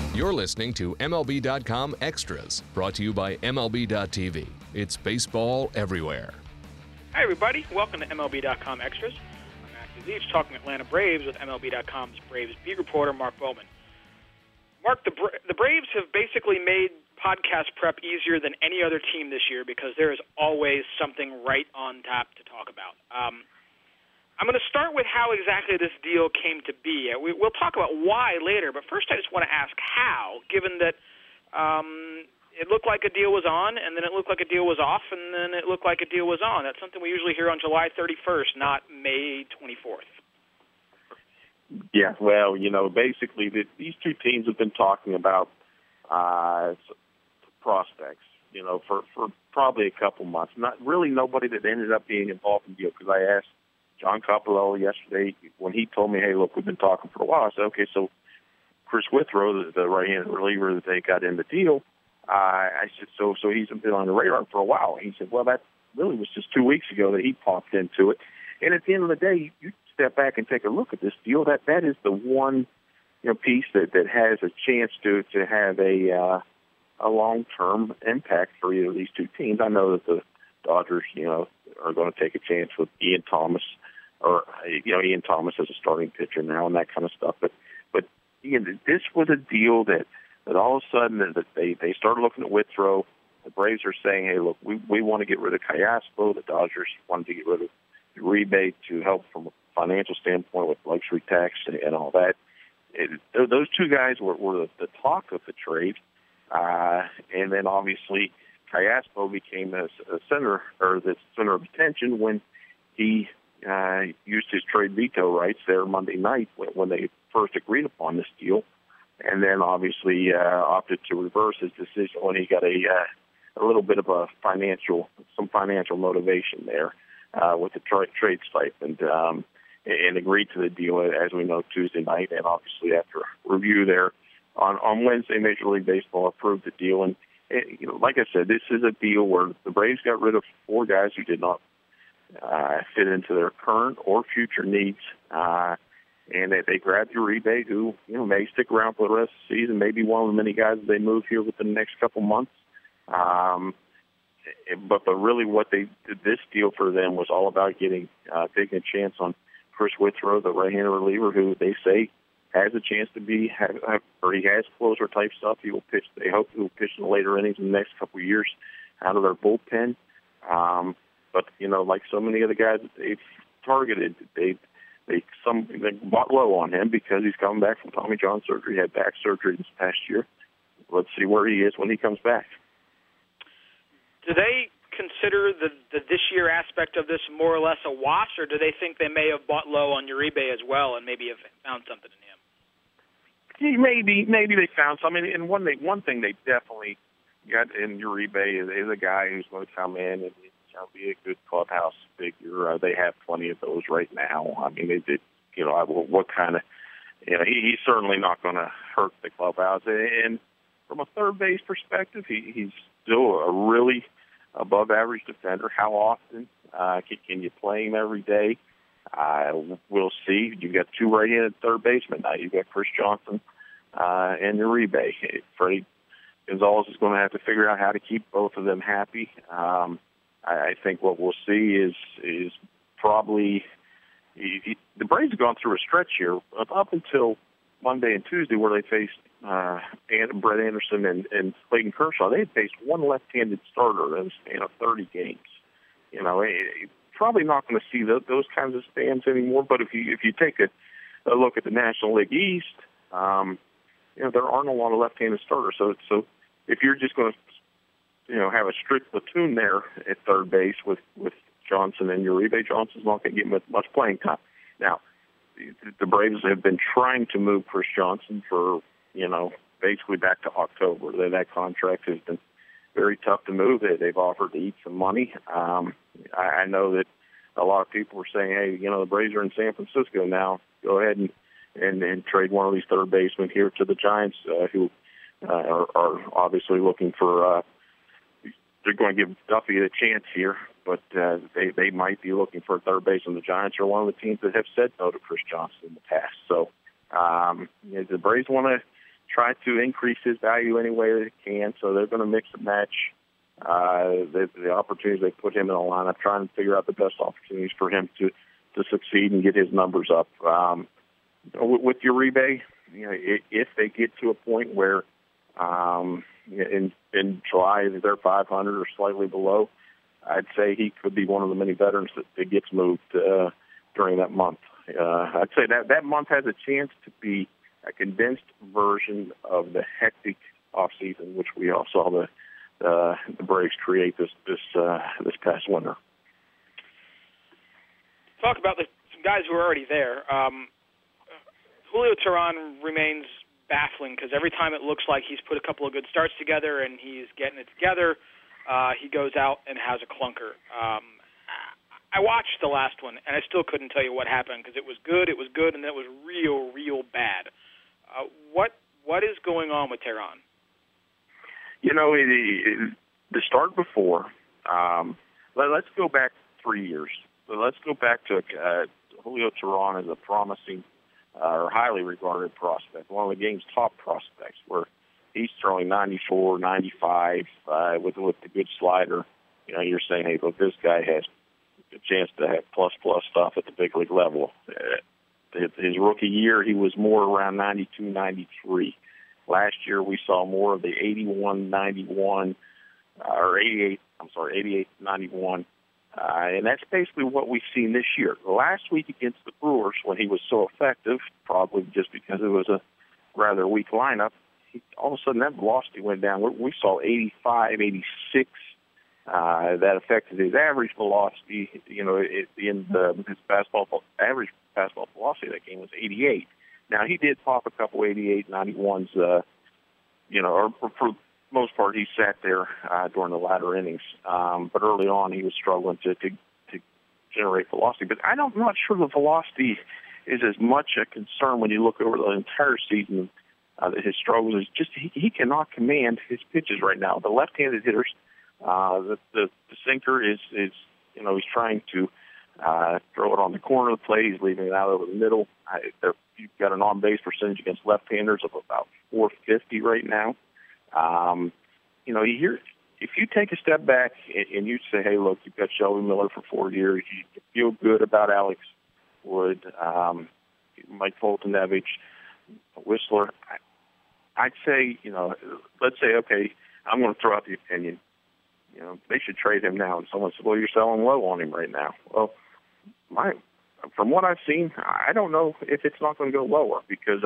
You're listening to MLB.com Extras, brought to you by MLB.tv. It's baseball everywhere. Hi, everybody. Welcome to MLB.com Extras. I'm Matthew Leach, talking Atlanta Braves with MLB.com's Braves beat reporter Mark Bowman. Mark, the Braves have basically made podcast prep easier than any other team this year because there is always something right on tap to talk about. I'm going to start with how exactly this deal came to be. We'll talk about why later, but first I just want to ask how, given that it looked like a deal was on, and then it looked like a deal was off, and then it looked like a deal was on. That's something we usually hear on July 31st, not May 24th. Yeah, well, basically these two teams have been talking about prospects, for probably a couple months. Not really nobody that ended up being involved in the deal, because I asked John Coppolello yesterday when he told me, hey, look, we've been talking for a while. I said, okay, so Chris Withrow, the right-handed reliever that they got in the deal, I said, so he's been on the radar for a while. He said, well, that really was just 2 weeks ago that he popped into it. And at the end of the day, you step back and take a look at this deal. That is the one piece that has a chance to have a long-term impact for either of these two teams. I know that the Dodgers, are going to take a chance with Ian Thomas, or Ian Thomas as a starting pitcher now and that kind of stuff. But this was a deal that all of a sudden that they started looking at Withrow. The Braves are saying, hey, look, we want to get rid of Callaspo. The Dodgers wanted to get rid of Uribe to help from a financial standpoint with luxury tax and all that. Those two guys were the talk of the trade. And then obviously Callaspo became the center of attention when he used his trade veto rights there Monday night when they first agreed upon this deal, and then obviously opted to reverse his decision when he got a little bit of some financial motivation there with the trade stipend, and agreed to the deal, as we know, Tuesday night, and obviously after a review there on Wednesday, Major League Baseball approved the deal. And like I said, this is a deal where the Braves got rid of four guys who did not fit into their current or future needs, and they grabbed Uribe, who may stick around for the rest of the season, maybe one of the many guys that they move here within the next couple months. But really, what they did this deal for them was all about taking a chance on Chris Withrow, the right-handed reliever, who they say has a chance to be, or he has closer type stuff. He will pitch. They hope he will pitch in the later innings in the next couple of years out of their bullpen. But like so many of the guys that they've targeted, they bought low on him because he's coming back from Tommy John surgery. He had back surgery this past year. Let's see where he is when he comes back. Do they consider the this year aspect of this more or less a wash, or do they think they may have bought low on Uribe as well and maybe have found something in him? Maybe they found something. And one thing they definitely got in Uribe is a guy who's going to come in and be a good clubhouse figure. They have plenty of those right now. I mean, they did. What kind of? He's certainly not going to hurt the clubhouse. And from a third base perspective, he's still a really above average defender. How often can you play him every day? We'll see. You've got two right-handed third basemen now. You've got Chris Johnson and Uribe. Freddie Gonzalez is going to have to figure out how to keep both of them happy. I think what we'll see is probably the Braves have gone through a stretch here up until Monday and Tuesday where they faced Brett Anderson and Clayton Kershaw. They had faced one left-handed starter in a span of 30 games. Probably not going to see those kinds of stands anymore. But if you take a look at the National League East, there aren't a lot of left-handed starters. So if you're just going to have a strict platoon there at third base with Johnson and Uribe, Johnson's not going to get much playing time. Now, the Braves have been trying to move Chris Johnson for, basically back to October. That contract has been very tough to move. They've offered to eat some money. I know that a lot of people were saying, hey, the Braves are in San Francisco now. Go ahead and trade one of these third basemen here to the Giants, who are obviously looking for they're going to give Duffy a chance here, but they might be looking for a third baseman. The Giants are one of the teams that have said no to Chris Johnson in the past. So the Braves want to try to increase his value any way they can. So they're going to mix and match the opportunities they put him in the lineup, trying to figure out the best opportunities for him to succeed and get his numbers up. With Uribe, if they get to a point where in July they're 500 or slightly below, I'd say he could be one of the many veterans that gets moved during that month. I'd say that month has a chance to be a condensed version of the hectic offseason, which we all saw the Braves create this past winter. Talk about some guys who are already there. Julio Teheran remains baffling because every time it looks like he's put a couple of good starts together and he's getting it together, he goes out and has a clunker. I watched the last one, and I still couldn't tell you what happened because it was good, and then it was real bad. What is going on with Teheran? The start before, let's go back 3 years. So let's go back to Julio Teheran as a promising or highly regarded prospect, one of the game's top prospects, where he's throwing 94, 95 with the good slider. You're saying, hey, look, this guy has a chance to have plus stuff at the big league level. His rookie year, he was more around 92, 93. Last year, we saw more of the 81, 91, or 88, 91. And that's basically what we've seen this year. Last week against the Brewers, when he was so effective, probably just because it was a rather weak lineup, all of a sudden that velocity went down. We saw 85, 86. That affected his average velocity. His average fastball velocity that game was 88. Now, he did pop a couple 88, 91s, or for the most part, he sat there during the latter innings. But early on, he was struggling to generate velocity. But I'm not sure the velocity is as much a concern when you look over the entire season. His struggles is just he cannot command his pitches right now. The left-handed hitters, the sinker is he's trying to throw it on the corner of the plate. He's leaving it out over the middle. You've got an on-base percentage against left-handers of about 450 right now. If you take a step back and you say, hey, look, you've got Shelby Miller for 4 years, you feel good about Alex Wood, Mike Foltynewicz, Whistler, I'd say, let's say, okay, I'm going to throw out the opinion. They should trade him now. And someone said, well, you're selling low on him right now. Well, from what I've seen, I don't know if it's not going to go lower because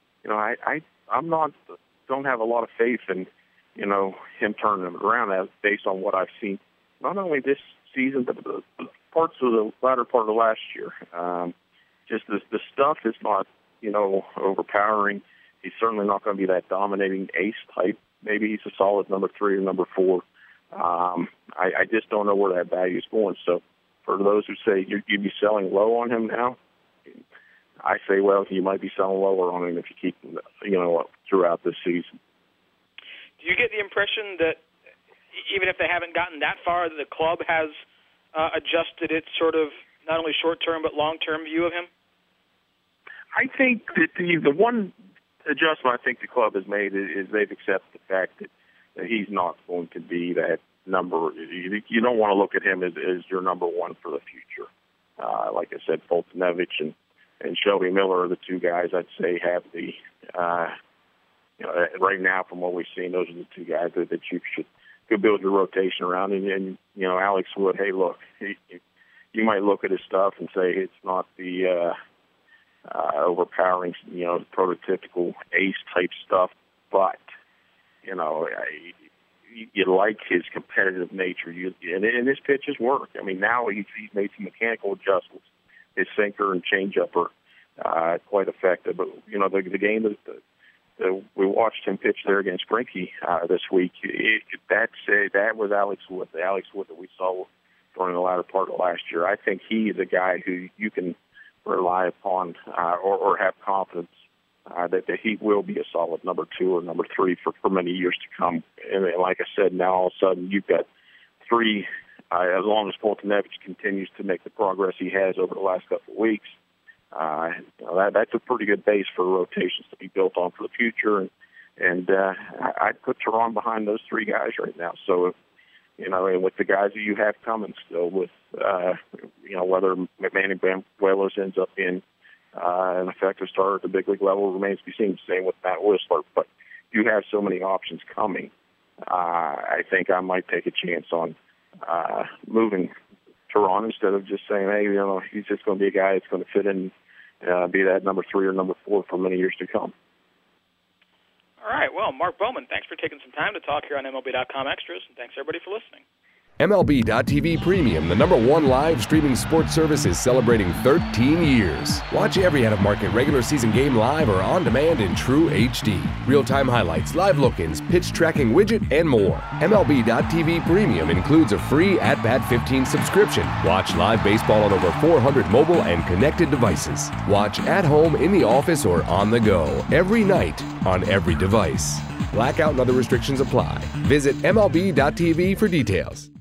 don't have a lot of faith in, him turning them around based on what I've seen, not only this season, but the parts of the latter part of last year. Just the stuff is not, overpowering. He's certainly not going to be that dominating ace type. Maybe he's a solid number 3 or number 4. I just don't know where that value is going. So for those who say you'd be selling low on him now, I say, well, you might be selling lower on him if you keep him, throughout this season. Do you get the impression that even if they haven't gotten that far, the club has adjusted its sort of not only short-term but long-term view of him? I think that the one adjustment I think the club has made is they've accepted the fact that he's not going to be that number. You don't want to look at him as your number 1 for the future. Like I said, Foltynewicz and Shelby Miller are the 2 guys I'd say have the, right now from what we've seen, those are the 2 guys that you could build your rotation around. And Alex Wood, hey, look, you might look at his stuff and say it's not the overpowering, prototypical ace-type stuff, but, you like his competitive nature. And his pitches work. I mean, now he's made some mechanical adjustments. His sinker and changeup are quite effective. But, the game that we watched him pitch there against Greinke this week, that was Alex Wood, the Alex Wood that we saw during the latter part of last year. I think he is a guy who you can rely upon or have confidence that he will be a solid number 2 or number 3 for many years to come. And like I said, now all of a sudden you've got 3, as long as Foltynewicz continues to make the progress he has over the last couple of weeks, that's a pretty good base for rotations to be built on for the future. And And I'd put Teron behind those three guys right now. So, and with the guys that you have coming still, with, whether Manny Banuelos ends up being an effective starter at the big league level remains to be seen. Same with Matt Whistler. But you have so many options coming. I think I might take a chance on moving Teron instead of just saying, hey, he's just going to be a guy that's going to fit in, be that number 3 or number 4 for many years to come. All right. Well, Mark Bowman, thanks for taking some time to talk here on MLB.com Extras, and thanks everybody for listening. MLB.tv Premium, the #1 live streaming sports service, is celebrating 13 years. Watch every out-of-market regular season game live or on demand in true HD. Real-time highlights, live look-ins, pitch tracking widget, and more. MLB.tv Premium includes a free At-Bat 15 subscription. Watch live baseball on over 400 mobile and connected devices. Watch at home, in the office, or on the go, every night, on every device. Blackout and other restrictions apply. Visit MLB.tv for details.